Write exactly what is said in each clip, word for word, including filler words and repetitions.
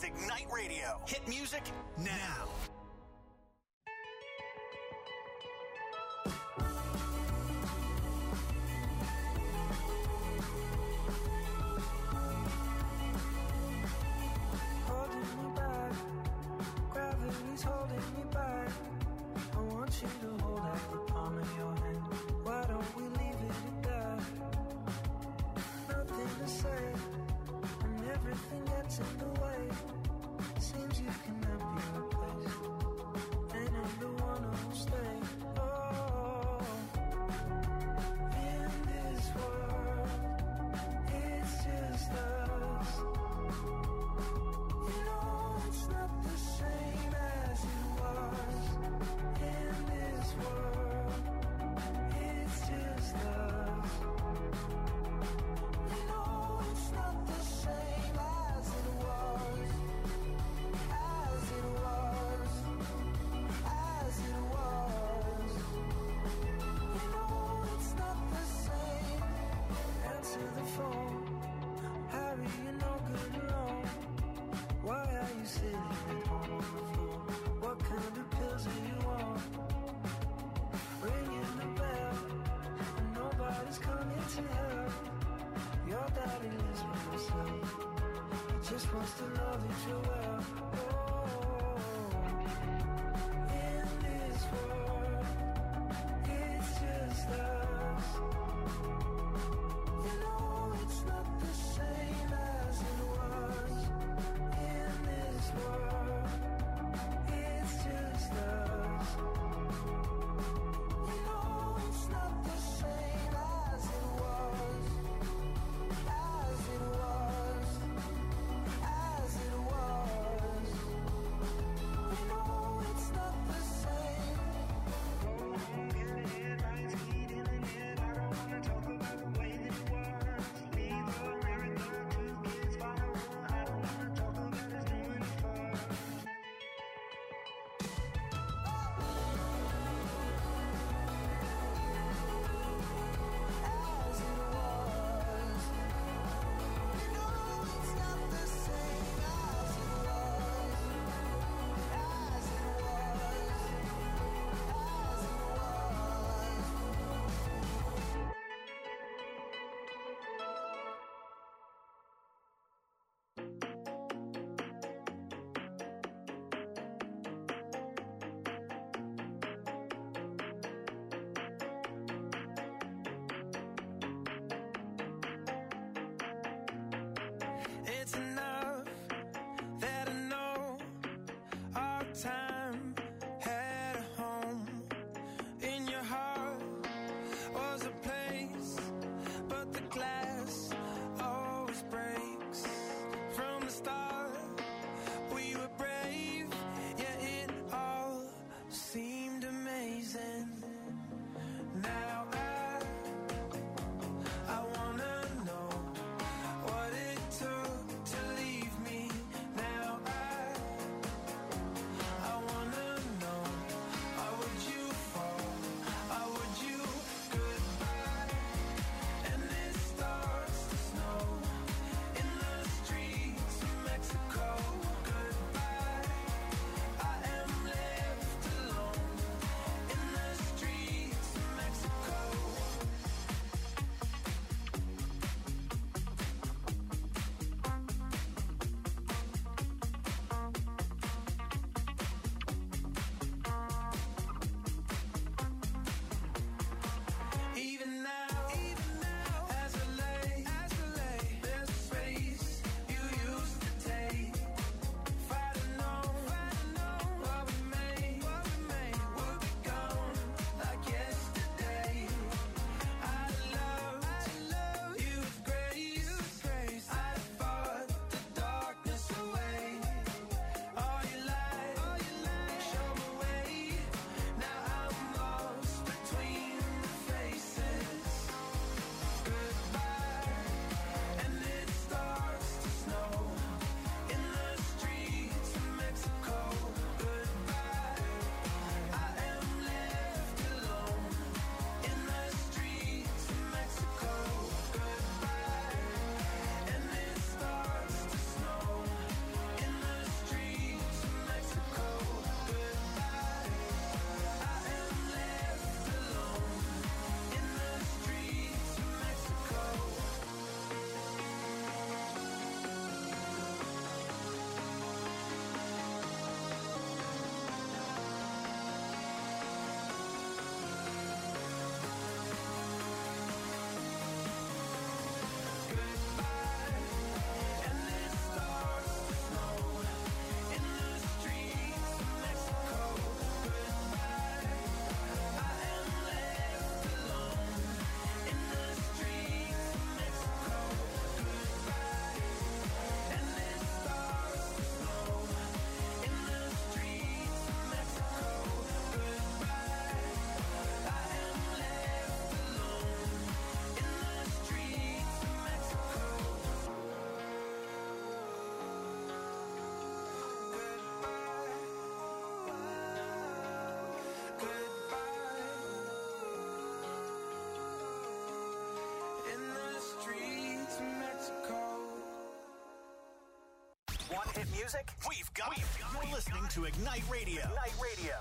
Ignite Radio. Hit music now. Holding me back, gravity's holding me back. I want you to hold out the palm of your hand. Why don't we leave it at that? Nothing to say, and everything gets in the way. Seems you cannot be replaced, and I'm the one who'll stay. Oh, in this world, it's just us. You know it's not the same as it was. In this world, it's just us. You know it's not the same as it was. As it was. As it was. You know it's not the same. Answer the phone. Harry, you're no good alone. Why are you sitting at home on the floor? What kind of pills are you on? Ringing the bell, and nobody's coming to help. Your daddy lives by himself. He just wants to know that you're well. Oh, in this world, it's just us. You know it's not the same as it was. In this world, it's just us. You know it's not the same as it was. As it was. As it was. You know it's not the same. In the headlights, heat in the head. I don't wanna talk about the way that it was. Leave America, two kids follow. I don't wanna talk about us doing it first. As it was. You know it's not the same as it was. As it was. As it was. It's enough that I know our time had a home. In your heart was a place, but the glass always breaks. From the start, we were brave, yet it all seemed amazing. Now I, I wanna know what it took to leave me. Now I, I music? We've got it. You're listening to Ignite Radio. Ignite Radio.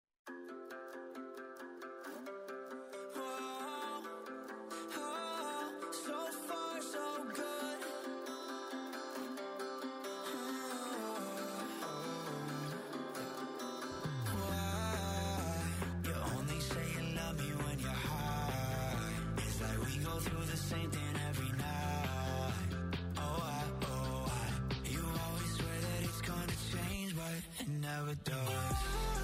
Never does.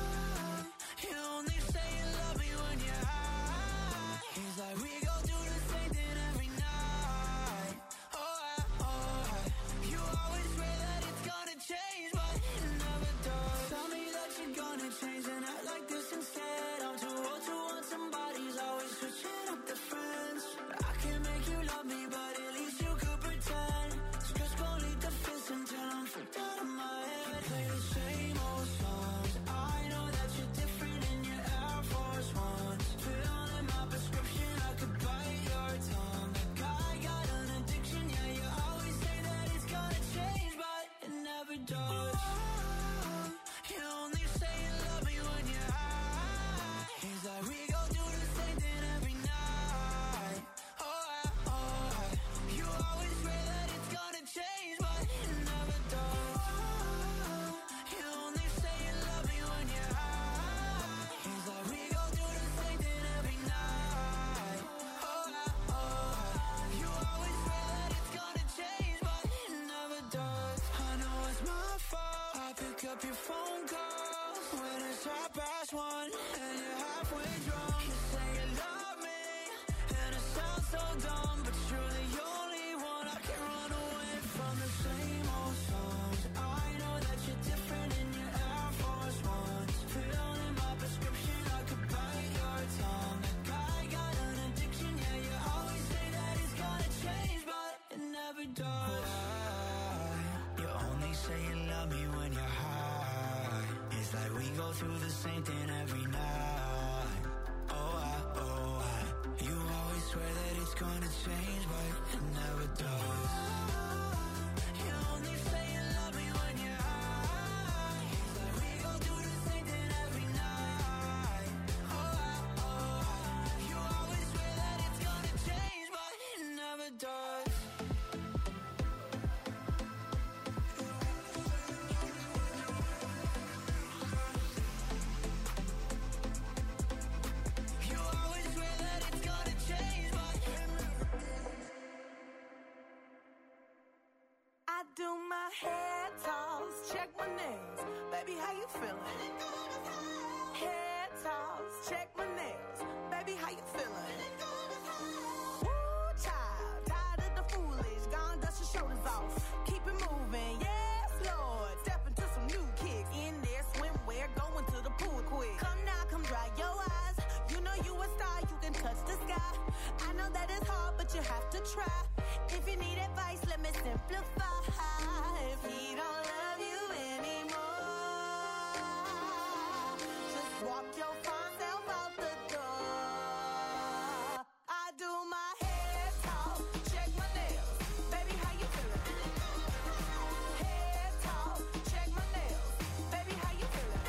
You only say you love me when you're high. It's like we go through the same thing every night. Oh, I, oh, I. You always swear that it's gonna change, but it never does. Tell me that you're gonna change and act like this instead. I'm too old to want somebody's always switching up the friends. I can't make you love me, but at least you could pretend. So just go lead the fence until I'm freaked out of my head. Play the same old songs. I know that you're different in your Air Force Ones. Fill in my prescription, I could bite your tongue. Like I got an addiction, yeah, you always say that it's gonna change, but it never does. You only say you love me when you're high. It's like we go through the same thing every night. Oh, I, oh, I. You always swear that it's gonna change, but it never does. You only say you love me when you're high. It's like we go through the same thing every night. Oh, I, oh, I. You always swear that it's gonna change, but it never does. I know it's my fault. I pick up your phone calls when it's half past one and you're halfway drunk. You say you love me and it sounds so dumb, but you're the only one I can run away from. The same old songs. I know that you're different in your Air Force Ones. Fill in my prescription, I could bite your tongue. Like I got an addiction, yeah, you always say that it's gonna change, but it never does. Why? You only say you love me when you're high. It's like we go through the same thing every night. Oh, I, oh, I. You always swear that it's gonna change, but it never does. You only say you love me when you're high. It's like we go through the same thing every night. Oh, I, oh, I. You always swear that it's gonna change, but it never does. You always swear that it's gonna change, but I do my hair toss, check my nails. Baby, how you feeling? Hair toss, check my nails. Baby, how you feeling? Woo, child, tired of the foolish. Gone, dust your shoulders off. Keep it moving, yes, Lord. Step into some new kicks. In there, swimwear, going to the pool quick. Come now, come dry your eyes. You know you a star, you can touch the sky. I know that it's hard, but you have to try. If you need advice, let me simplify. If he don't love you anymore, just walk your fine self out the door. I do my hair talk, check my nails. Baby, how you feeling? Hair talk, check my nails. Baby, how you feeling?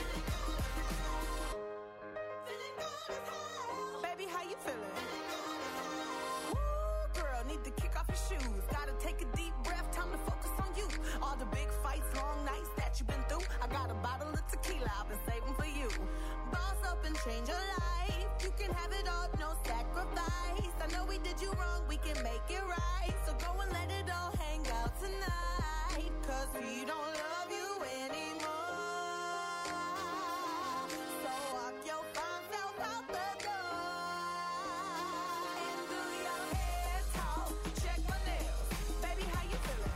Feeling good as hell. Baby, how you feeling? Woo, girl, need to kick off your shoes. Gotta take a deep breath, time to focus on you. All the big fights, long nights that you've been through. I got a bottle of tequila I've been saving for you. Boss up and change your life. You can have it all, no sacrifice. I know we did you wrong, we can make it right. So go and let it all hang out tonight. Cause we don't love you anymore. So walk your fine self out the door. And do your hair talk, check my nails. Baby, how you feeling?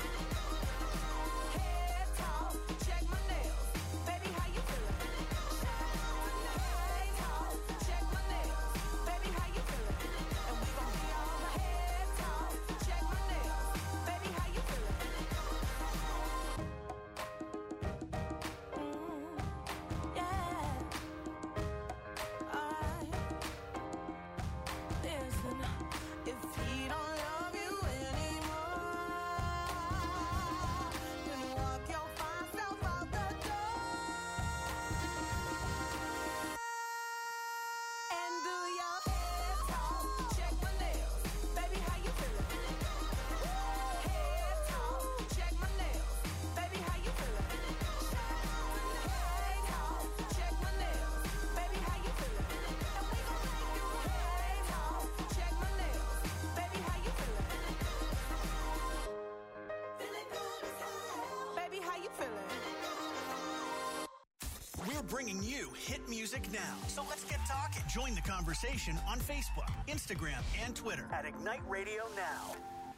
Hair talk, check my nails. Baby, how you feeling? Hair talk, check my nails. Baby, how you feeling? And we gon' be all hair talk, check my nails. Baby, how you feeling? We're bringing you hit music now. So let's get talking. Join the conversation on Facebook, Instagram, and Twitter at Ignite Radio Now.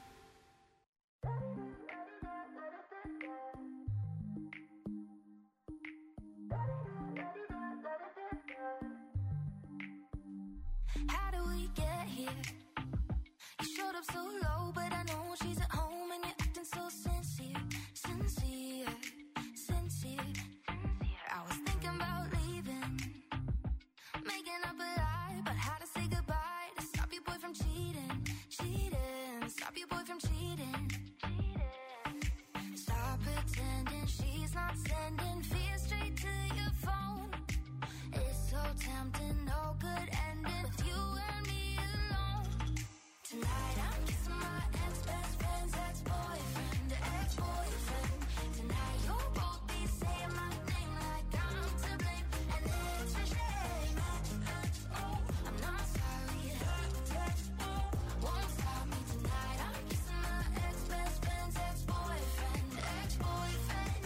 How do we get here? You showed up so low, but I know she's at home and you're acting so sincere, sincere, sincere. I was thinking about leaving, making up a lie about how to say goodbye to stop your boy from cheating, cheating, stop your boy from cheating. Stop pretending she's not sending fear straight to your phone. It's so tempting, no good ending with you and me alone. Tonight I'm kissing my ex-best friend's ex-boyfriend, ex-boyfriend. Tonight you'll both be saying my name like I'm to blame, and it's a shame. Oh, I'm not sorry. Won't stop me tonight. I'm kissing my ex-best friend's ex-boyfriend, ex-boyfriend.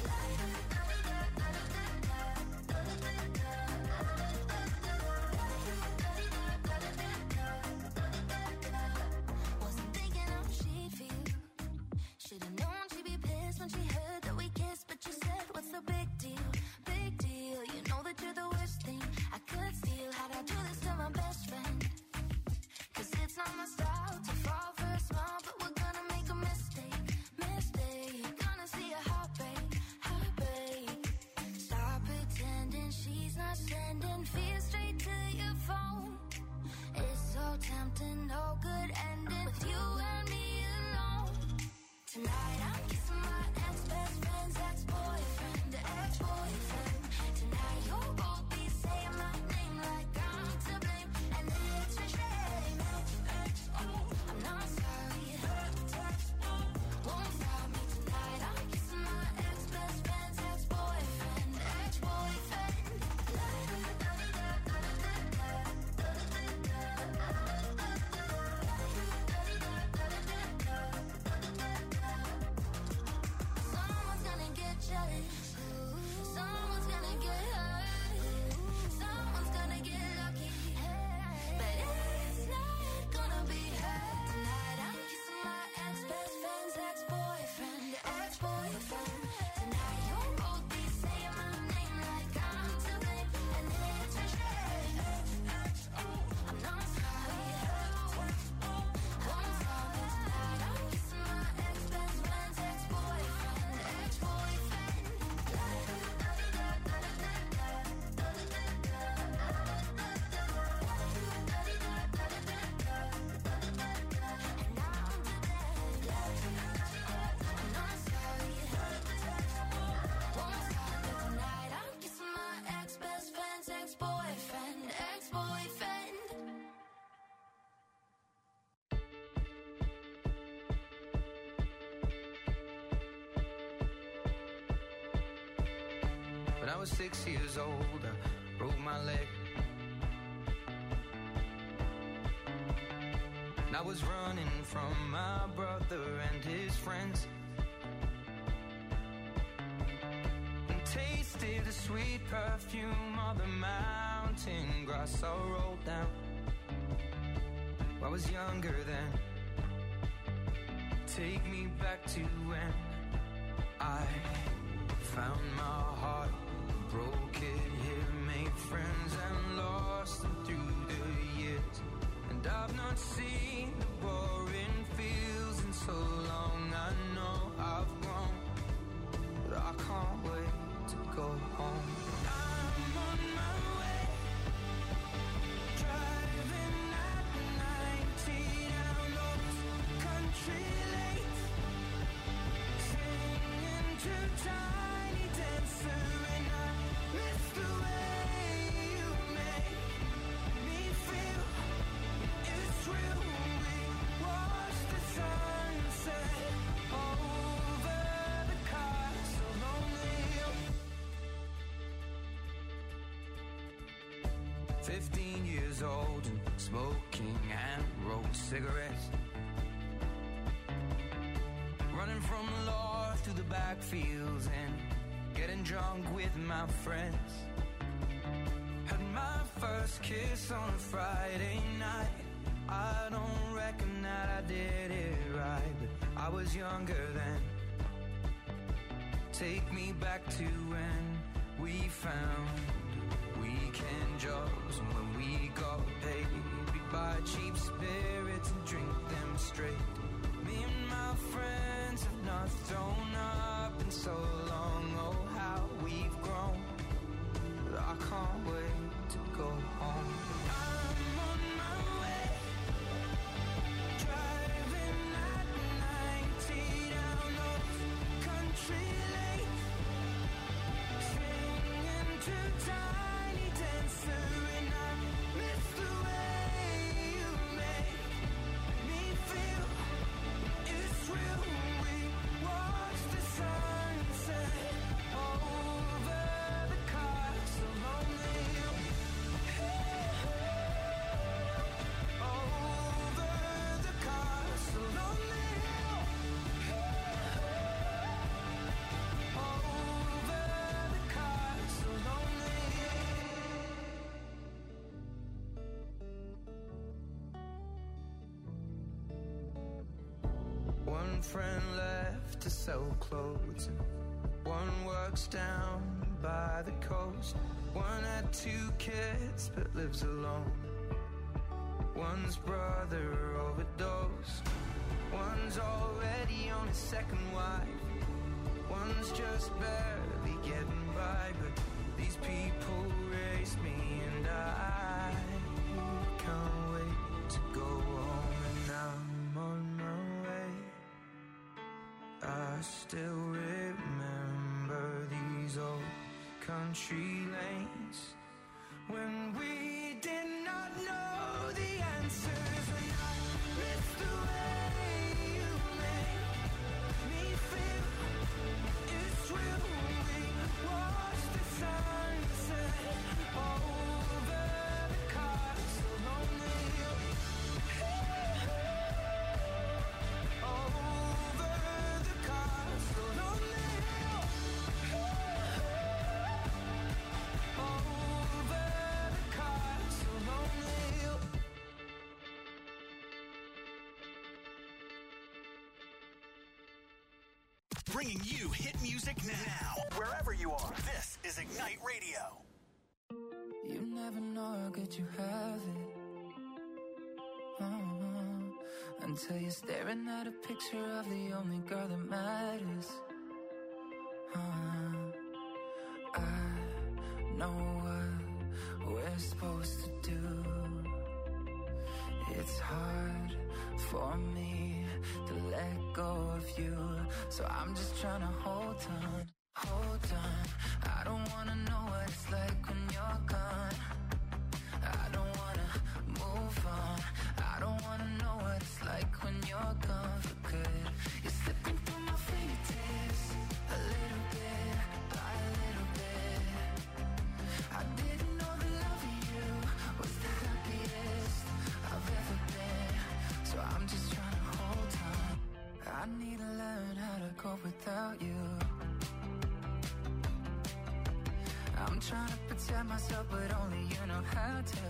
Wasn't thinking how she'd feel. Should've known she'd be pissed when she heard that we kissed. But you said, what's the big deal? Big deal. You know that you're the worst thing I could steal. How'd I do this to my best friend? Cause it's not my style to fall for a smile, but we're gonna make a mistake, mistake. Gonna see a heartbreak, heartbreak. Stop pretending she's not sending fear straight to your phone. It's so tempting, no good ending with you and me alone. Tonight I'm kissing my ex-best friend's ex-boyfriend, ex-boyfriend. Tonight you'll both be saying my name like I'm to blame, and it's a shame. Oh, I'm not sorry. Won't stop me tonight. I'm kissing my ex-best friend's ex-boyfriend, ex-boyfriend. Someone's gonna get jealous. Someone's gonna get hurt. Someone's gonna get lucky. But it's not gonna be her. Tonight I'm kissing my ex-best friend's ex-boyfriend, ex-boyfriend. Tonight you'll both be saying my name like I'm to blame, and it's a shame. I'm not sorry. Won't stop me tonight. I'm kissing my ex-best friend's ex-boyfriend, ex-boyfriend. And now I'm to blame. I'm not sorry. Won't stop me tonight. I'm kissing my ex-best friend's ex-boyfriend, ex-boyfriend. When I was six years old, I broke my leg. And I was running from my brother and his friends, and tasted the sweet perfume of the mountain grass I rolled down. I was younger then. Take me back to when I found my heart, broke it here, made friends and lost them through the years. And I've not seen the boring fields in so long. I know I've grown, but I can't wait to go home. I'm on my way, driving at ninety down those country lanes, singing to Tiny Dancer, and I miss the way you make me feel. It's real. We watch the sunset over the castle lonely. Fifteen years old and smoking and rolled cigarettes, running from the law through the backfields and getting drunk with my friends. Had my first kiss on a Friday night. I don't reckon that I did it right, but I was younger then. Take me back to when we found weekend jobs, and when we got paid, we'd buy cheap spirits and drink them straight. Me and my friends have not thrown up in so long. Oh, how we've grown. But I can't wait to go home. I'm on my way, driving at ninety down those country lanes, singing to Tiny Dancer, and I miss the way you make me feel. It's real. We watch the sunset over the castle on the hill. Over the castle on the hill. Over the castle on the hill. One friend left to sell clothes, one works down by the coast. One had two kids but lives alone. One's brother overdosed. One's already on his second wife. One's just barely getting by, but these people race me, and I can't wait to go home. And I'm on my way. I still remember these old country lanes when we did not know the answers. When I miss the way you make me feel. It's real. We watch the sunset over the castle on the hill. Over the castle on the hill. Over the castle on the hill. Bringing you hit music now, wherever you are. This is Ignite Radio. You never know how good you have it. Uh-huh. Until you're staring at a picture of the only girl that matters. Uh-huh. I know what we're supposed to do. It's hard for me to let go of you, so I'm just trying to hold on, hold on. I don't wanna know what it's like when you're gone. I don't wanna move on. I don't wanna know what it's like when you're gone for good. You're slipping through my fingertips, a little bit by a little bit. I didn't know the love of you was the happiest I've ever been, so I'm just trying to hold on. I need to learn how to cope without you. I'm trying to protect myself, but only you know how to.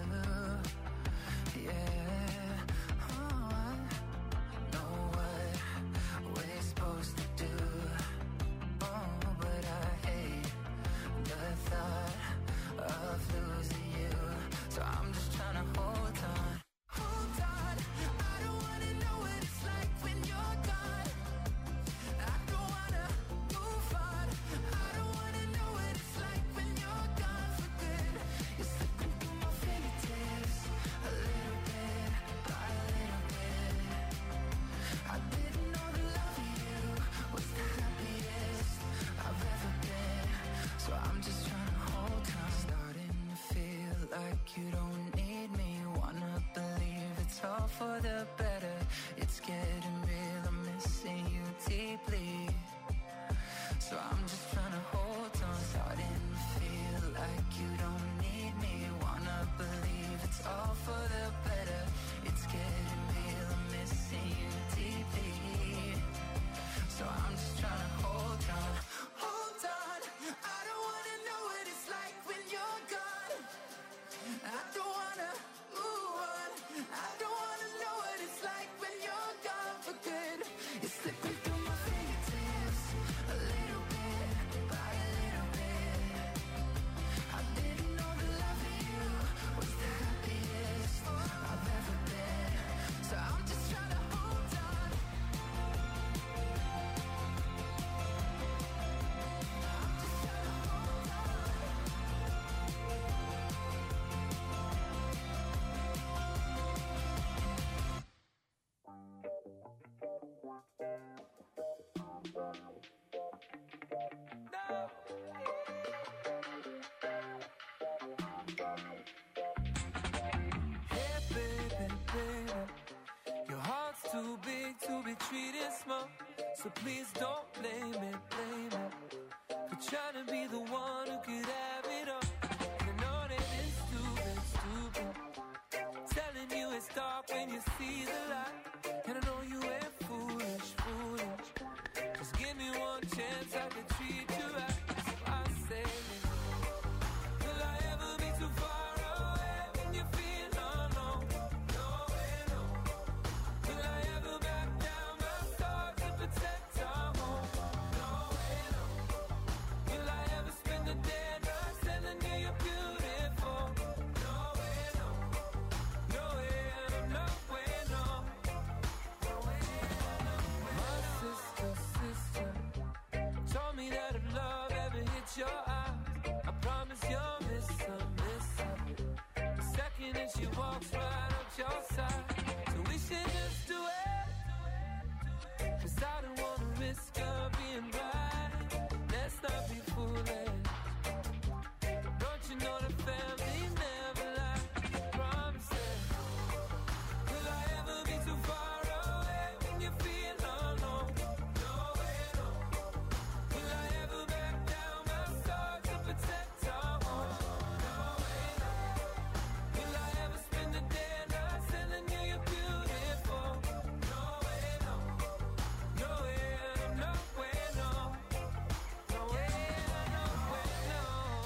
Yeah, oh, I know what we're supposed to do. Oh, but I hate the thought of losing you, so I'm just trying to hold on. Hold on, I don't wanna know what it's like when you're gone. I don't wanna move on. I don't wanna know what it's like when you're gone for good. You're slipping through my fingertips, a little bit by a little bit. I didn't know the love of you was the happiest I've ever been, so I'm just trying to hold on. Starting to feel like you don't need me. Wanna believe it's all for the better. It's getting real, I'm missing you deeply, so I'm just trying to hold on. Starting to feel like you don't need me. Wanna believe it's all for the better. It's getting real, I'm missing you deeply, so I'm just trying to hold on. Hold on, So please don't blame it, blame it for trying to be the one who could have it all. You know that it's stupid, stupid, telling you it's dark when you see the light. And I know you ain't foolish, foolish. Just give me one chance, I can treat you right. So I say, will I ever be too far away when you feel alone? No way, no. Will I ever back down my sword to protect our home? No way, no. Will I ever spend the day not telling you you're beautiful? No way, no. No way, no, no way, no. No way, no way. My sister, sister told me that if love ever hits your eyes, I promise you'll miss her, miss her. The second that she walks right up your side. So we should just do it, 'cause I don't wanna risk her being right. Let's not be foolish. Don't you know the family never lie? Promise it. Will I ever be too far away when you feel alone? No way, no. Will I ever back down my sword to protect our home? No way, no. Will I ever spend the day not telling you you're beautiful? No way, no. No way, no way, no. No way, no way, no.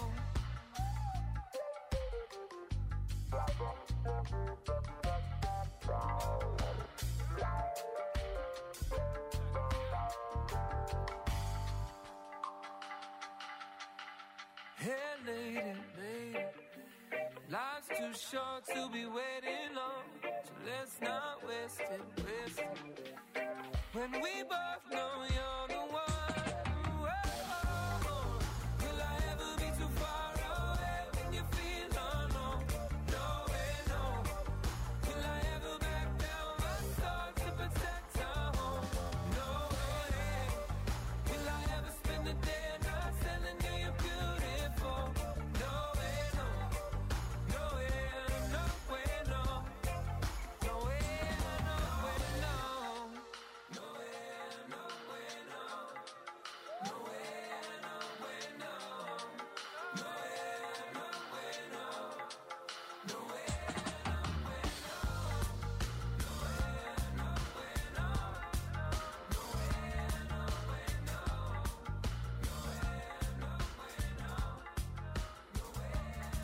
Hey, lady, lady, life's too short to be waiting long, so let's not waste it, waste it. When we both know you're the one. Whoa. Will I ever be too far away when you feel alone? No way, no. Will I ever back down my sword to protect our home? No way. Will I ever spend the day not telling you you're beautiful? No way, no. No way, no way, no. No way, no way, no. No way, no way, no. No way, no way, no. No way, no way, no. No way, no way, no. No way, no way, no. No way, no way, no. No way, no way, no. No way,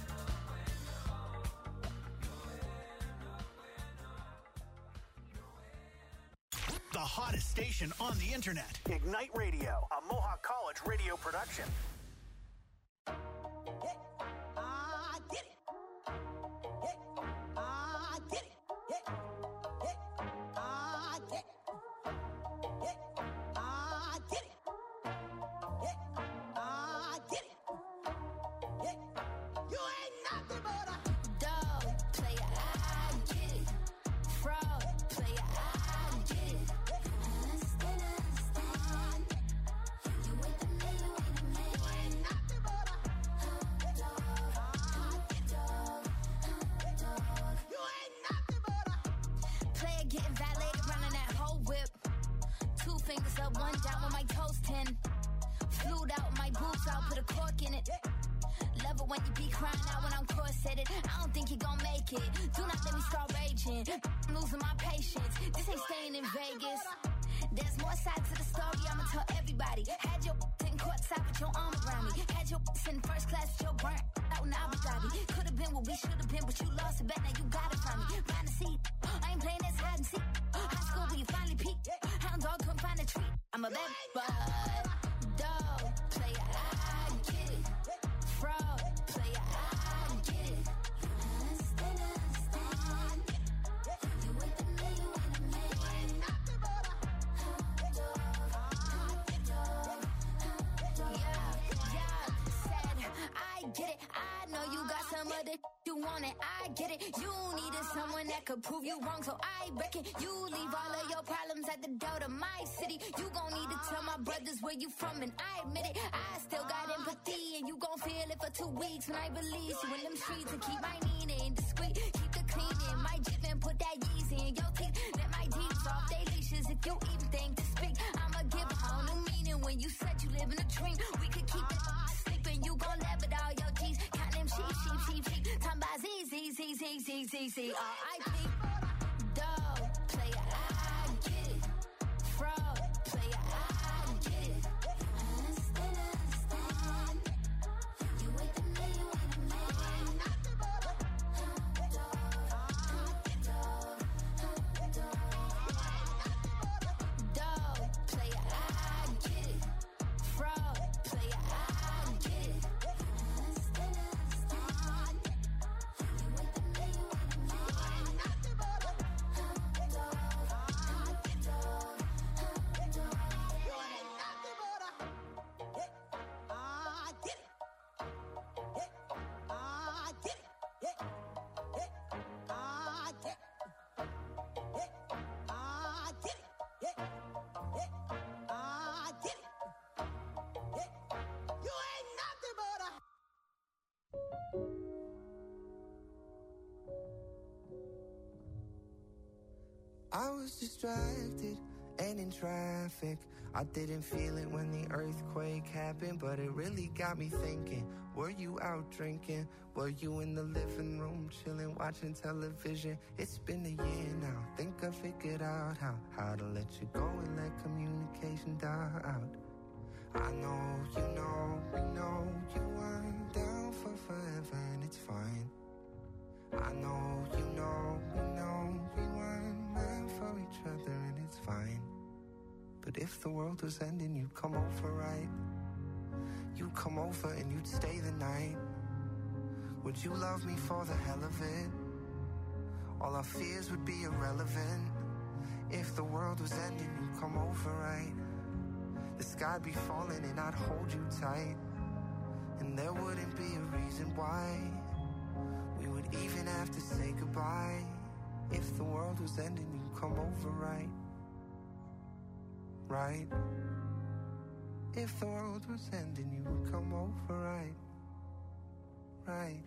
The hottest station on the internet. Ignite Radio, a Mohawk College radio production. I did it. I did it. I did it. I did it. I did it. You ain't nothing but a Dog, player, I get it. Fraud, player, I get it. Understand, understand. You ain't the man, you ain't the man. you ain't nothing but a Dog, dog, dog. you ain't nothing but a Player getting valeted, running that whole whip. Two fingers up, one down with my toes ten. Flued out my boots, I'll put a cork in it. Love it when you be crying out when I'm corseted. I don't think you gon' make it. Do not let me start raging. I'm losing my patience. This ain't staying in Vegas. There's more sides to the story, I'ma tell everybody. Had your in courtside with your arm around me. Had your in first class with your burnt out in Abu Dhabi. Could've been what we should've been, but you lost it back, now you got it from me. Find a seat, I ain't playing this hide and seek. High school where you finally peaked. Hound dog couldn't find a treat. I'm a bad bud. Dog, player, I get it. Fraud, player, I get it. Understand, understand. You ain't the man, you ain't the man. you ain't nothing but a Yeah, yeah, said, I get it. I know you got some other you want it. I get it. You needed someone that could prove you wrong, so I reckon you leave all of your problems at the door to my city. You gon' need to tell my brothers where you from, and I admit it. I still got empathy, and you gon' feel it for two weeks when I release you in them streets and keep my meaning discreet. Keep the cleaning, my jip and put that Yeezy in your teeth. Let my teeth off they leashes. if you even think to speak. I'ma give a whole new meaning when you said you live in a dream. We could keep it sleeping, you gon' laugh at all your G's. Count them sheep, sheep, sheep, sheep. Talking about Z, Z, Z, Z, Z, Z, Z, R I P. Dog, player, I get it. Fraud, player, I get it. Understand, understand. You wait the man, you wait the man. Dog, player, I get it. Fraud, player, I get it. Understand, understand. You wait the man, you wait the man. I was distracted and in traffic. I didn't feel it when the earthquake happened, but it really got me thinking. Were you out drinking? Were you in the living room chilling, watching television? It's been a year now. Think I figured out how how to let you go and let communication die out. I know, you know, we know you weren't down for forever, and it's fine. I know, you know, we know we weren't meant for each other, and it's fine. But if the world was ending, you'd come over, right? You'd come over and you'd stay the night. Would you love me for the hell of it? All our fears would be irrelevant. If the world was ending, you'd come over, right? The sky'd be falling and I'd hold you tight. And there wouldn't be a reason why we would even have to say goodbye. If the world was ending, you'd come over, right? Right? If the world was ending, you would come over, right? Right?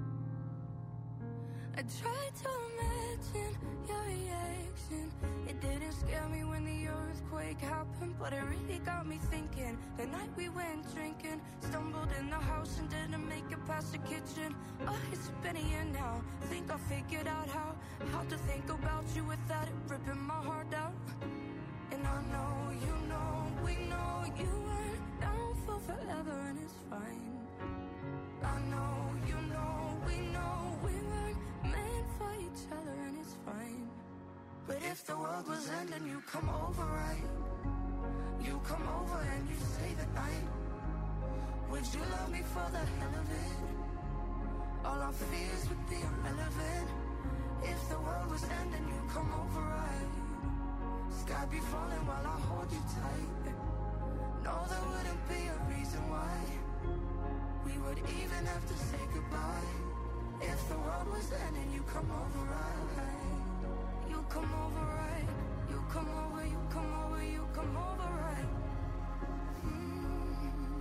I tried to imagine your reaction. It didn't scare me when the earthquake happened, but it really got me thinking. The night we went drinking, stumbled in the house and didn't make it past the kitchen. Oh, it's been a year now. Think I figured out how How to think about you without it ripping my heart out. And I know, you know, we know you weren't down for forever, and it's fine. I know, you know, we know we weren't meant for each other, and it's fine. But if the world was ending, you come over, right? You come over and you stay the night. Would you love me for the hell of it? All our fears would be irrelevant. If the world was ending, you come over, right? Sky be falling while I hold you tight. No, there wouldn't be a reason why we would even have to say goodbye. If the world was ending, you come over, right? You come over, right? You come over, you come over, you come over, right? Mm.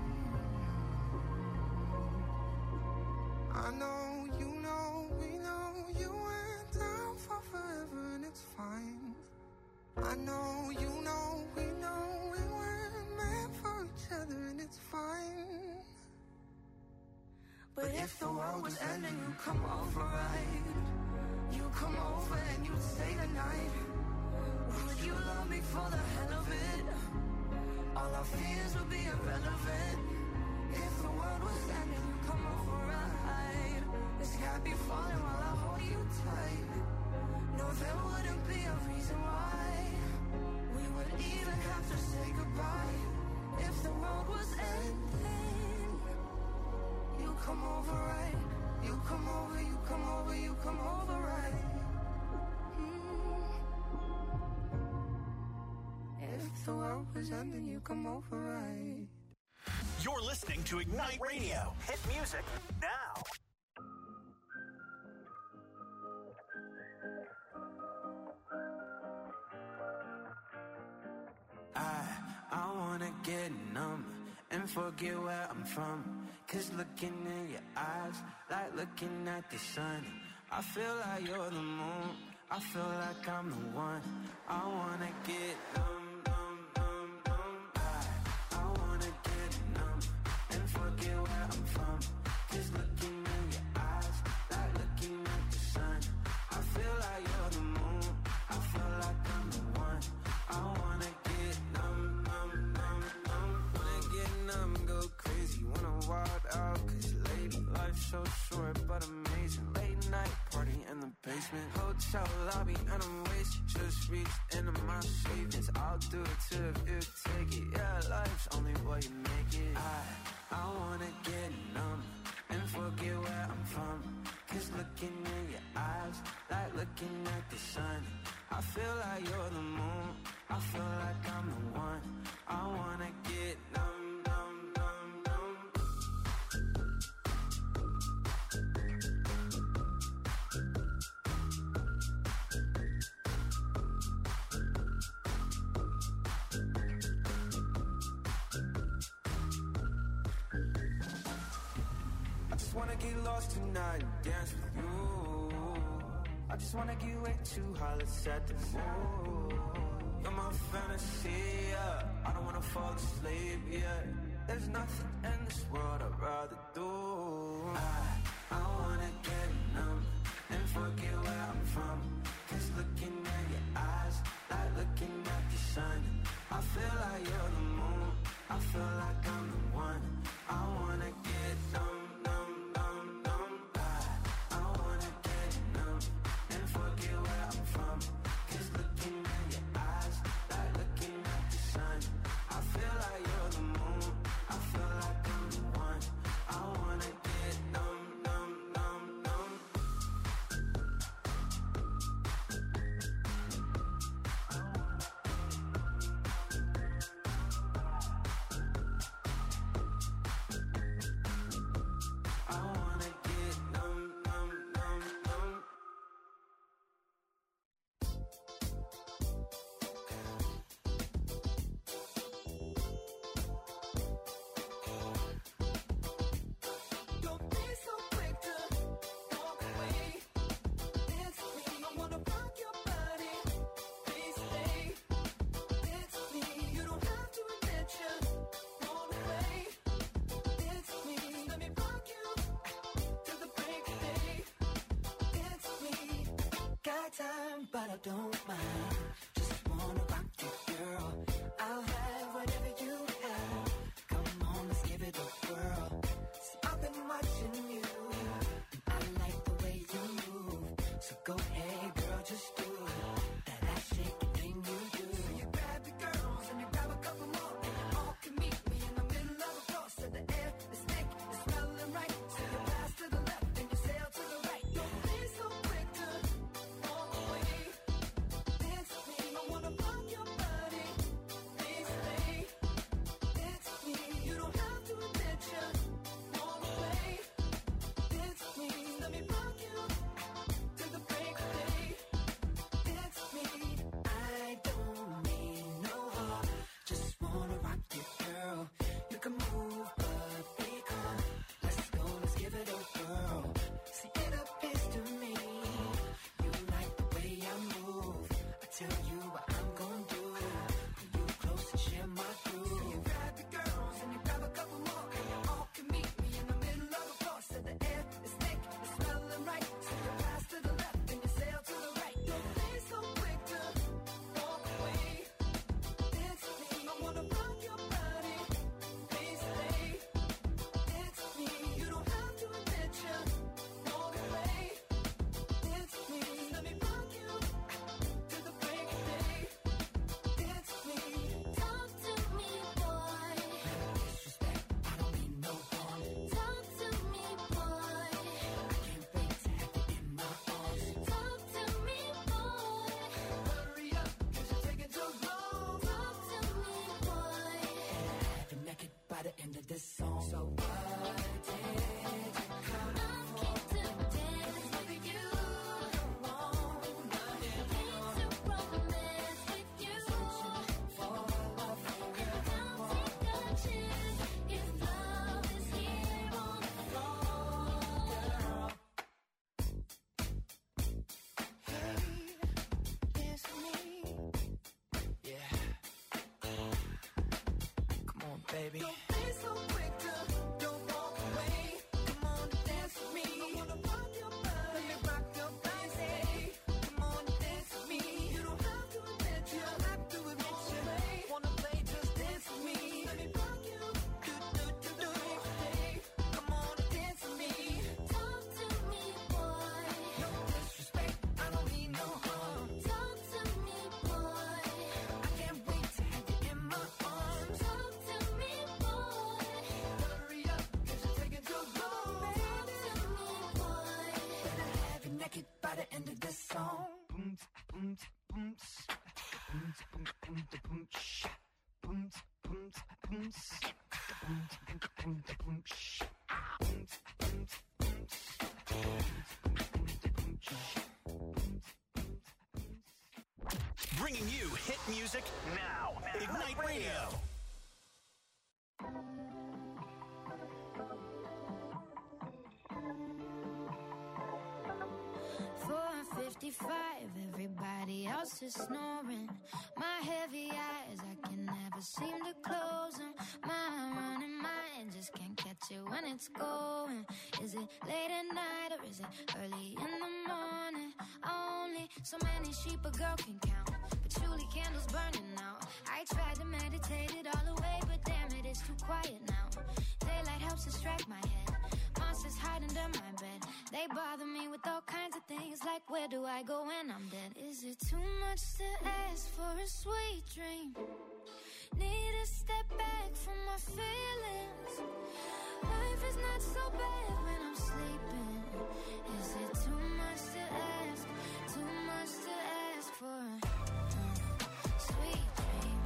I know, you know, we know you went down for forever, and it's fine. I know, you know, we know we weren't meant for each other, and it's fine. But if the world was ending, you come over, right? You come over and you stay the night. Would you love me for the hell of it? All our fears would be irrelevant. If the world was ending, you come over, right? The sky be falling while I hold you tight. No, there wouldn't be a reason why we would even have to say goodbye. If the world was ending, you come over, right? You come over, you come over, you come over, right? Mm. If the world was ending, you come over, right? You're listening to Ignite Radio. Hit music now. I, I wanna get numb and forget where I'm from. Cause looking in your eyes, like looking at the sun. I feel like you're the moon, I feel like I'm the one. I wanna get numb, numb, numb, numb. I, I wanna get numb and forget where I'm from. Just looking in your eyes, like looking at the sun. I feel like you're the moon. I feel like I'm the one. I wanna get numb, numb, numb, numb. Wanna get numb, go crazy. Wanna wild out, cause lady, life's so short but amazing. Late night party in the basement, hotel lobby and I'm wasted. Just reached into my savings. I'll do it too if you take it. Yeah, life's only what you make it. I, I wanna get numb and forget where I'm from. Cause looking in your eyes, like looking at the sun. I feel like you're the moon. I feel like I'm the one. I wanna get numb, numb, numb, numb. I just wanna get lost tonight and dance with you. I just wanna get way too high, let's set the mood. You're my fantasy, yeah. I don't wanna fall asleep, yeah. There's nothing in this world I'd rather do. I, I wanna get numb and forget where I'm from. Cause looking at your eyes, like looking at the sun. I feel like you're the moon. I feel like I'm the one. I wanna get numb, numb, numb, numb. I, I wanna get numb and forget where I'm from. Cause looking in your eyes, like looking at the sun. I feel like you're the moon. I feel like I'm the bringing you hit music now. Ignite Radio. four fifty-five, everybody else is snoring. My heavy eyes, I can never seem to close them. My running mind just can't catch it when it's going. Is it late at night or is it early in the morning? Only so many sheep a girl can count, patchouli candles burning out. I tried to meditate it all away, but damn it, it's too quiet now. Daylight helps distract my head. Monsters hide under my bed. They bother me with all kinds of things, like where do I go when I'm dead? Is it too much to ask for a sweet dream? Need to step back from my feelings. Life is not so bad when I'm sleeping. Is it too much to ask? Too much to ask for a uh, sweet dream?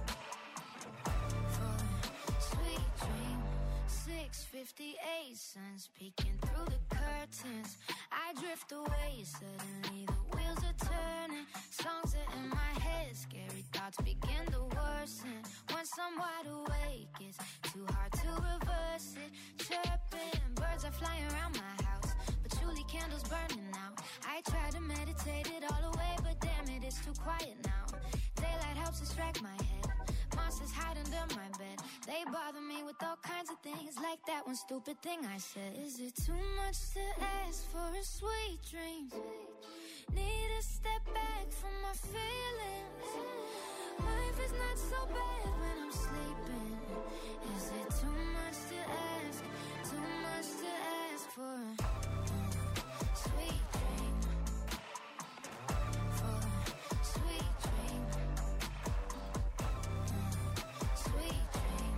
For a sweet dream. six fifty-eight, sun's peeking through the curtains. I drift away, suddenly the wheels are turning. Songs are in my head, scary thoughts begin to worsen. Once I'm wide awake, it's too hard to reverse it. Chirping, birds are flying around my house, patchouli candles burning out. I try to meditate it all away, but damn it, it's too quiet now. Daylight helps distract my head. Monsters hide under my bed. They bother me with all kinds of things, like that one stupid thing I said. Is it too much to ask for a sweet dream? Need to step back from my feelings. Life is not so bad when I'm sleeping. Is it too much to ask? Too much to ask for a uh, sweet dream? For a sweet dream. Sweet dream.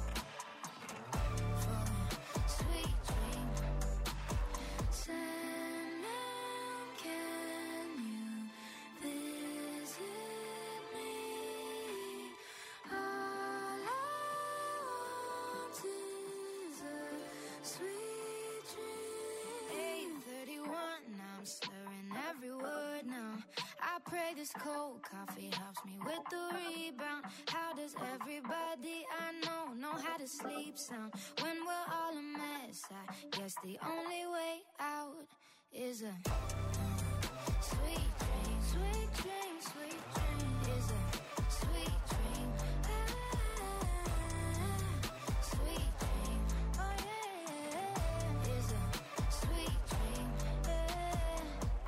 For a sweet dream. Sandman, can you visit me? All I want is a sweet dream. eight thirty-one, now I'm slurring every word now. I pray this cold coffee helps me with the rebound. How does everybody I know know how to sleep sound? When we're all a mess, I guess the only way out is a uh, sweet dream. Sweet dream, sweet dream is a sweet dream. Ah, sweet dream. Oh yeah, is a sweet dream. Yeah.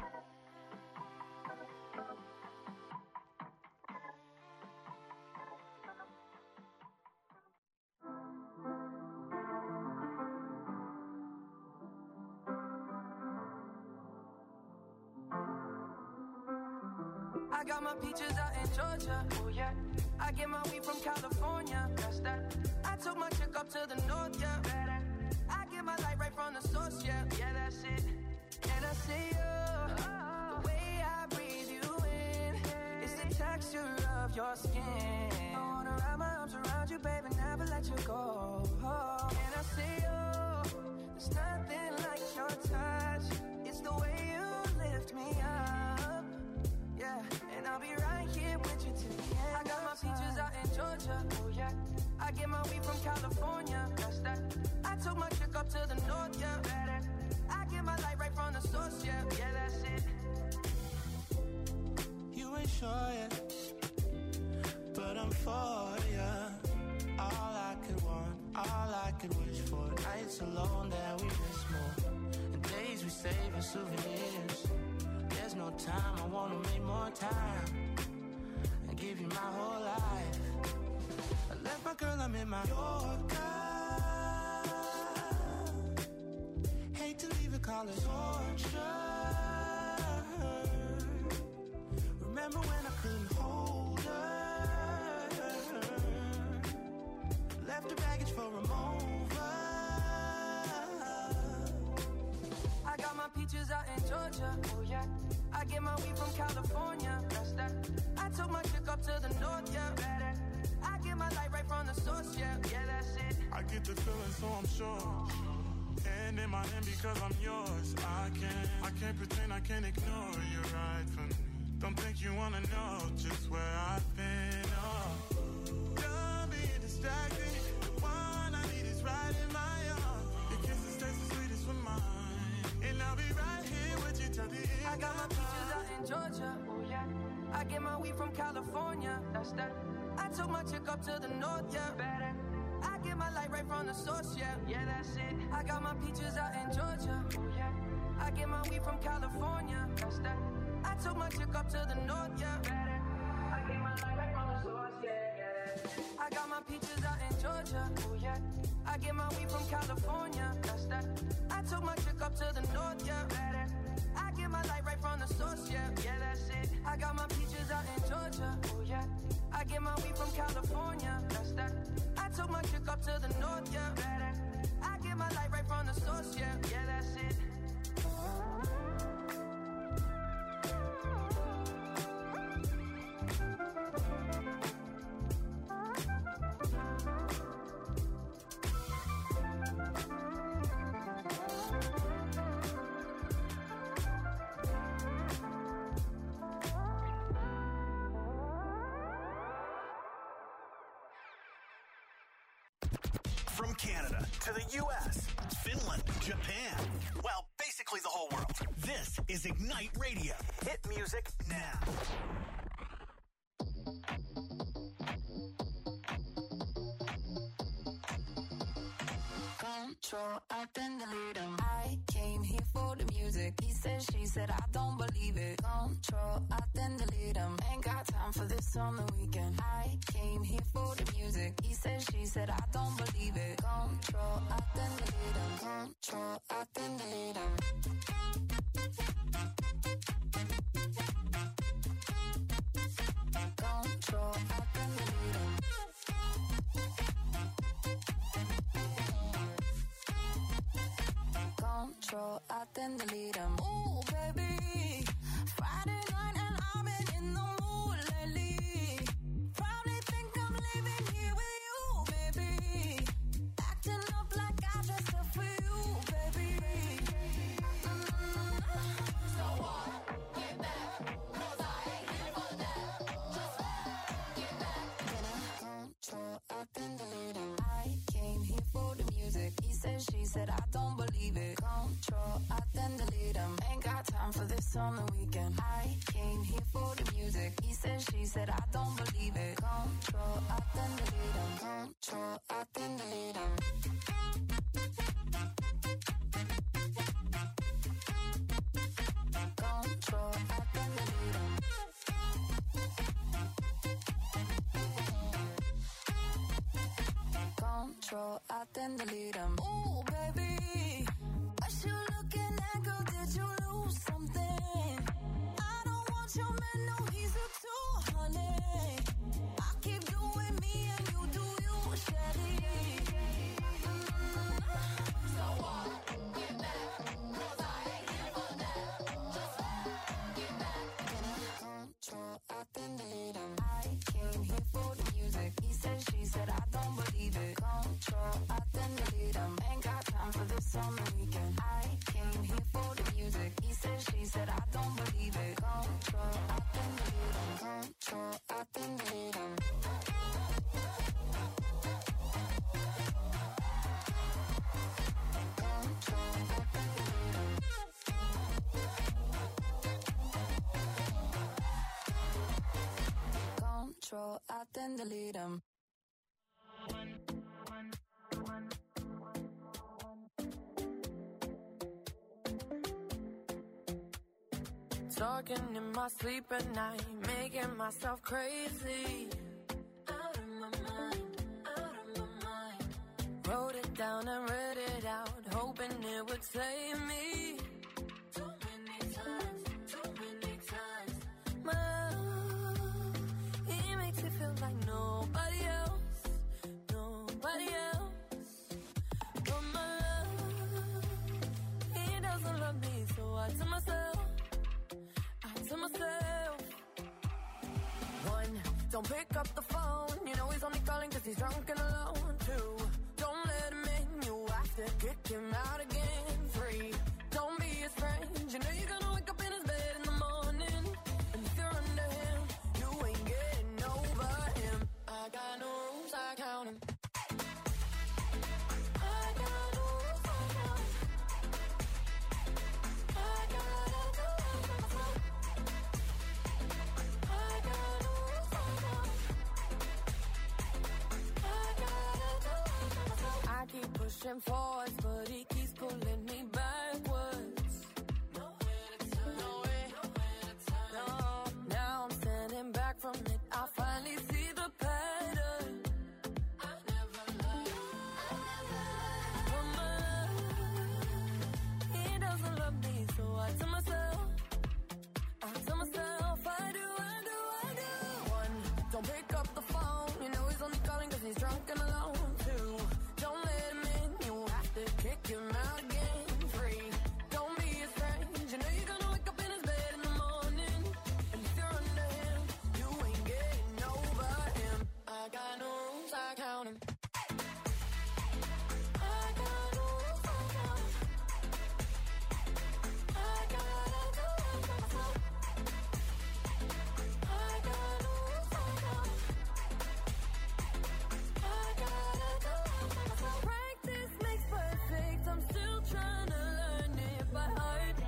I got my peaches out in Georgia, oh yeah. I get my weed from California, that's that. I took my chick up to the north, yeah. I get my light right from the source, yeah. Yeah, that's it. And I see you, the way I breathe you in, it's the texture of your skin. I wanna wrap my arms around you, baby, never let you go. And I see you, there's nothing like your touch. It's the way you lift me up. Yeah, and I'll be right here with you till the end. I got my peaches out in Georgia, oh yeah. I get my weed from California, that's that. I took my chick up to the north, yeah. I get my light right from the source, yeah. Yeah, that's it. You ain't sure yet, but I'm for ya. All I could want, all I could wish for. Nights alone that we miss more, and days we save as souvenirs. There's no time, I wanna make more time and give you my whole life. I left my girl, I'm in my Yorker. Hate to leave it, call it torture. Remember when I couldn't hold her? Left her baggage for a mover. I got my peaches out in Georgia, oh yeah. I get my weed from California, that's that. I took my chick up to the north, yeah. I get my light right from the source, yeah. Yeah, that's it. I get the feeling, so I'm sure. Hand in my hand because I'm yours. I can't, I can't pretend, I can't ignore you right from me. Don't think you wanna know just where I've been. Oh, done being distracted. The one I need is right in my arms. Your kisses taste the sweetest with mine, and I'll be right here with you till the end. I got my peaches out in Georgia. Oh yeah. I get my weed from California. That's that. I took my chick up to the north. Yeah, better. I get my light right from the source. Yeah, yeah, that's it. I got my peaches out in Georgia. Oh yeah. I get my weed from California. That's that. I took my chick up to the north, yeah. Better. I get my light right from the source, yeah, yeah. I got my peaches out in Georgia, oh yeah. I get my weed from California, that's that. I took my chick up to the north, yeah. Better. I get my light right from the source, yeah, yeah, that's it. I got my peaches out in Georgia, oh yeah. I get my weed from California, that's that. I took my chick up to the north, yeah. Better. I get my light right from the source, yeah, yeah, that's it. From Canada to the U S, Finland, Japan, well, basically the whole world. This is Ignite Radio. Hit music now. Control, I then delete him. I came here for the music. He said, she said, I don't believe it. Control, I then delete him. Ain't got time for this on the weekend. I came here for the music. He said, she said, I don't believe it. Control, I then delete him. Control, I then delete him. Control, I then delete him. Control, I then delete him. Ooh, baby, Friday night and I've been in the mood lately. Probably think I'm living here with you, baby. Acting up like I dressed up for you, baby. Mm-hmm. So what? Get back, 'cause I ain't here for that. Just get back. Then I control, I then delete him. I came here for the music. He said, she said, I don't believe it. Control, I then delete him. Ain't got time for this on the weekend. I came here for the music. He said, she said, I don't believe it. Control, I then delete him. Control, I then delete him. Control, I then delete him. Control, I then delete him. Ooh, baby, what you looking at, girl? Did you lose something? I don't want your man, no, he's a two, honey. I keep doing me and you do you, Shelly. Mm-hmm. So what? Get back, 'cause I ain't here for that. Just get back. Then I control, I then delete him. I came here for the music. He said, she said, I don't believe it. Control, I then delete him. Ain't got time for this on the weekend. I came here for the music. He said, she said, I don't believe it. Control, I then delete him. Control, I then delete him. Control, I then delete him. Control, I then delete him. Talking in my sleep at night, making myself crazy. Out of my mind, out of my mind. Wrote it down and read it out, hoping it would save me. Too many times, too many times. My love, it makes me feel like nobody else, nobody else. But my love, he doesn't love me, so I tell myself, to myself. One, don't pick up the phone. You know he's only calling cause he's drunk and alone. Two, don't let him in. You have to kick him out again. Three, don't be his friend. You know you're gonna wake up in his bed in the morning. And if you're pushing forwards, but he keeps pulling me backwards. Nowhere to turn, nowhere, nowhere to turn. No, now I'm standing back from it. I finally see the pattern. I never learned, I never learned from my love. He doesn't love me, so I tell myself, I tell myself, I do, I do, I do. One, don't pick up the phone. You know he's only calling 'cause he's drunk and alone. Two, don't let him in. You have to kick him out again. Three, don't be a strange. You know you're gonna wake up in his bed in the morning. And if you're under him, you ain't getting over him. I got no rules, I count him. I got no rules, I count him. I gotta do it myself. I got no rules, I count him. I gotta do it myself. Practice makes perfect. I'm still trying to learn it by heart.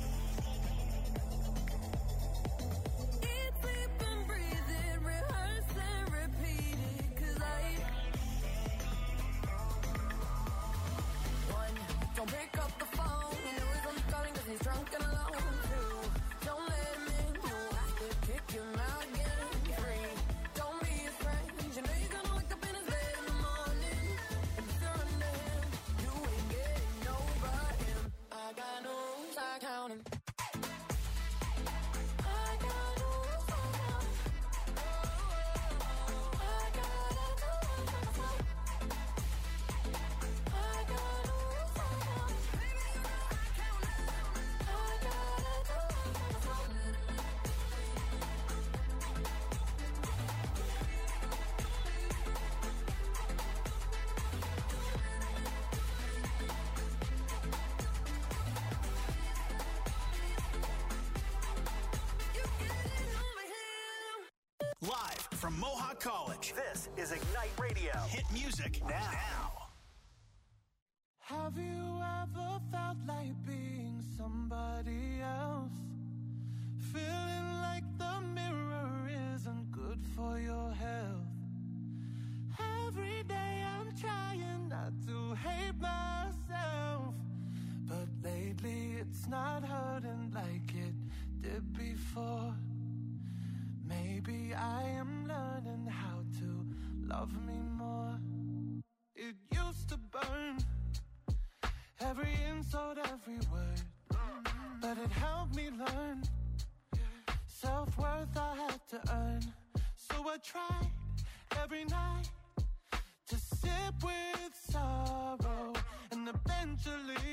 Eat, sleep, and breathe it. Rehearse and repeat it. 'Cause I One, don't pick up the phone. You know he's only calling 'cause he's drunk and alone. Two, don't let him in. You have to kick him out again. Three, don't be a strange. You know you're gonna wake up in his bed in the morning. And if you're under him, you ain't getting over him. I got no rules, I count him. I got no rules, I count him. I gotta do it myself. I got no rules, I count him. Baby, you know I count him. I gotta do it myself. You getting over him. Live from Mohawk College, this is Ignite Radio. Hit music now. Have you ever felt like being somebody else? Feeling like the mirror isn't good for your health. Every day I'm trying not to hate myself, but lately it's not hurting like it did before. Maybe I am learning how to love me more. It used to burn, every insult, every word, but it helped me learn. Self-worth I had to earn, so I tried every night to sit with sorrow, and eventually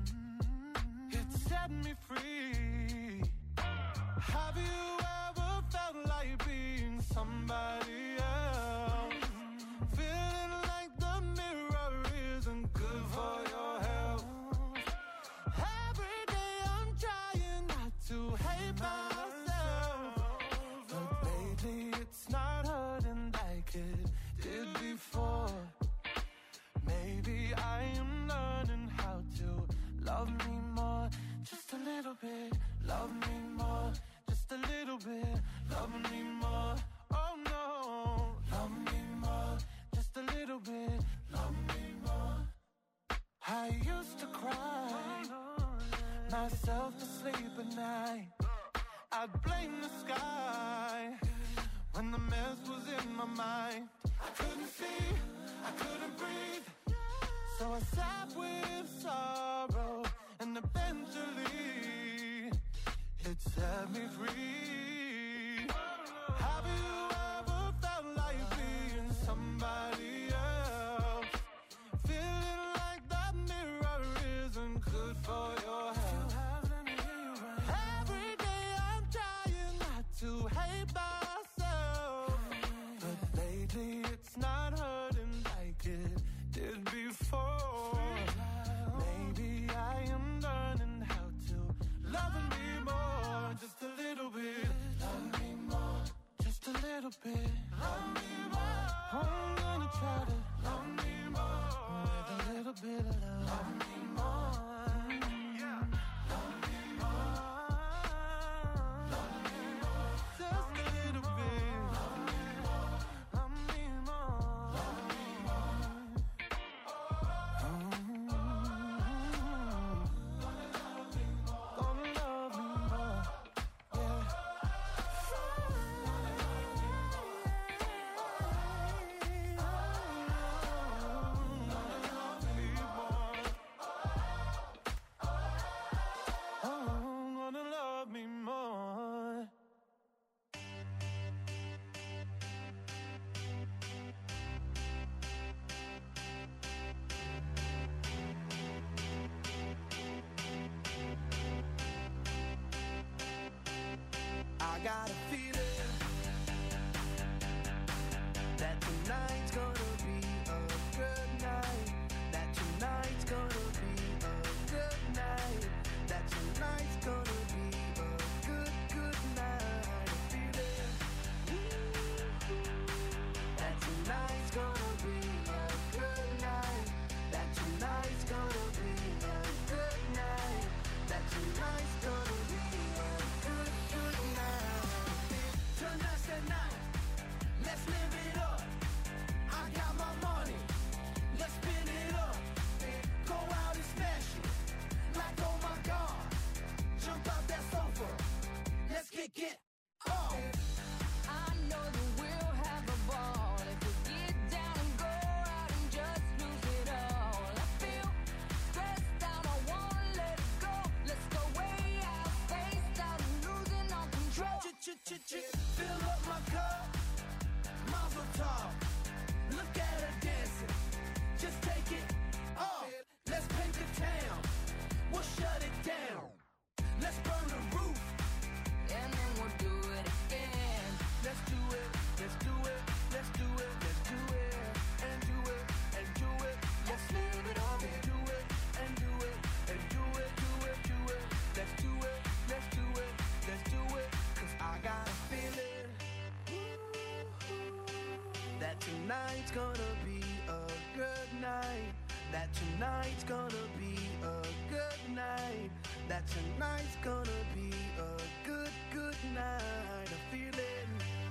it set me free. Have you ever felt like being somebody else? Feeling like the mirror isn't good for your health. Every day I'm trying not to hate myself, but lately it's not hurting like it did before. Maybe I am learning how to love me more, just a little bit. Love me more, just a little bit. Love me more, oh no. Love me more, just a little bit. Love me more. I used to cry myself to sleep at night. I'd blame the sky when the mess was in my mind. I couldn't see, I couldn't breathe, so I sat with sorrow, and eventually it set me free. Have you ever felt like being somebody else? Feeling like that mirror isn't good for your health. Every day I'm trying not to hate myself, but lately it's not hurting like it did before. Maybe I am learning how to love me more, just a little bit. Love me more, just a little bit. Love me more. I'm gonna try to love me more with a little bit of love. Love me more. Yeah. Love me more. Love me more. Just a little bit. Love me more. Love me more. Love me more. Oh. I got a feeling that tonight's gonna be a good night. That tonight's gonna be a good night. That tonight's gonna be a good, good night. A feeling that tonight's gonna be a good night. That tonight's gonna be a good night. That tonight's gonna be a good, good night. Tonight's the night. Let's live it up. I got my money. Let's spin it up. Go out and smash it. Like, oh my God. Jump out that sofa. Let's kick it off. I know that we'll have a ball if we get down and go out and just lose it all. I feel stressed out, I wanna let it go. Let's go way out, spaced out and losing all control. Fill up my cup. Mazel tov. Look at her dancing. Just take it off. Let's paint the town. We'll shut it down. Let's burn the roof. And then we'll do it again. Let's do it. Let's do it. Let's do it. Let's do it. And do it. And do it. Let's live it up. And do it. And do it. And do it. Do it. Do it. Let's do it. Let's do it. Let's do it. Cause I got a feeling that tonight's gonna be a good night. That tonight's gonna be a good night. That tonight's gonna be a good, good night. A feeling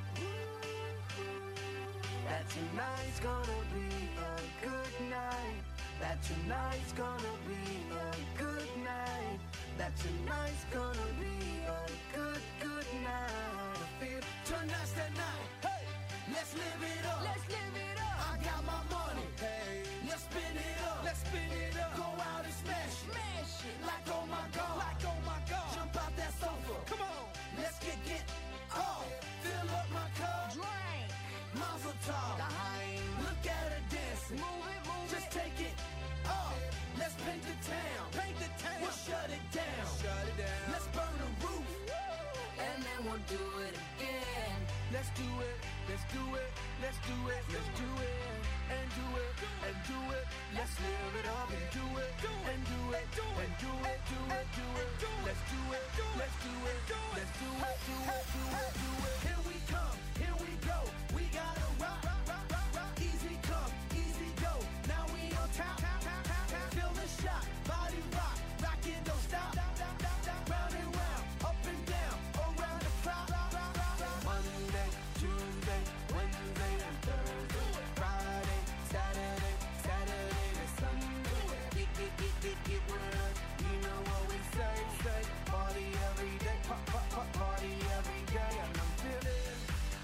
that tonight's gonna be a good night. That tonight's gonna be a good night. That tonight's gonna be a good, good night. I feel tonight's the night. Hey, let's live it up. Let's live it up. I got my money. Hey, let's spin it up. Let's spin it up. Go out and smash it. Smash it. Like oh my God. Like oh my God. Jump out that sofa. Come on. Let's get get off. Fill up my cup. Drink. Mazel tov. Dime. Look at her dancing. Move it, move Just it. take it off. Let's paint the town. Paint the town. We'll shut it down. Shut it down. Let's burn the roof. And then we'll do it again. Let's do it. Let's do it. Let's do it. Let's do it. And do it. And do it. Let's live it up and do it. And do it. And do it. Do it. Do it. Let's do it. Let's do it. Let's do it. Do it. Do it. Do it. Here we come. Here we go. We gotta rock. rock, rock, rock, rock. Easy come. Easy go. Now we on top. Feel the shot. Body rock. Rock it. Don't stop. Round and round. Up and down. Around the clock. Monday, Tuesday, Wednesday, and Thursday. Friday, Saturday, Saturday to Sunday. Get, get, get, get, get with us. You know what we say, say. Party every day. Pop, pop, pop, party every day. And I'm feeling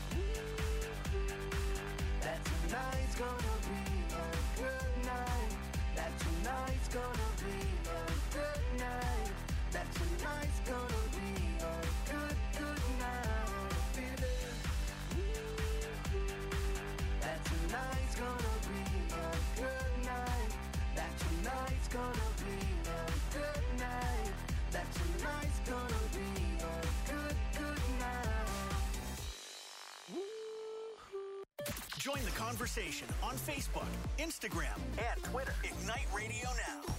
that tonight's gonna be a good night. That tonight's gonna be a good night. That tonight's gonna be a good, good night. I'm feeling that tonight's gonna be a good night. That tonight's gonna be a good night. That tonight's gonna be a good, good night. Join the conversation on Facebook, Instagram, and Twitter. Ignite Radio Now.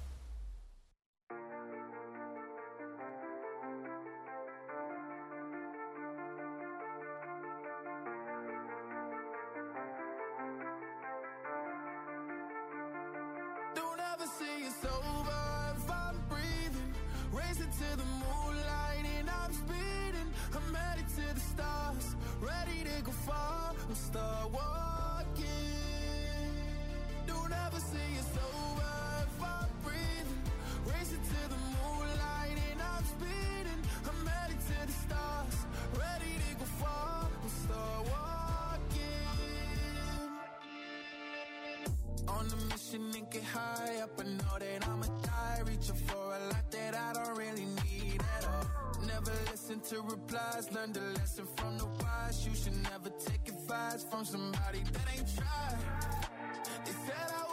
Don't ever say it's over if I'm breathing. Racing to the moonlight and I'm speeding. I'm headed to the stars, ready to go far and start walking. Don't ever say it's over if I'm breathing. Racing to the moonlight and I'm speeding. I'm headed to the stars, ready to go far and start walking. On a mission and get high up, I know that I'ma die. Reaching for a lot that I don't really need at all. Never listen to replies, learn the lesson from the wise. You should never take advice from somebody that ain't tried. They said I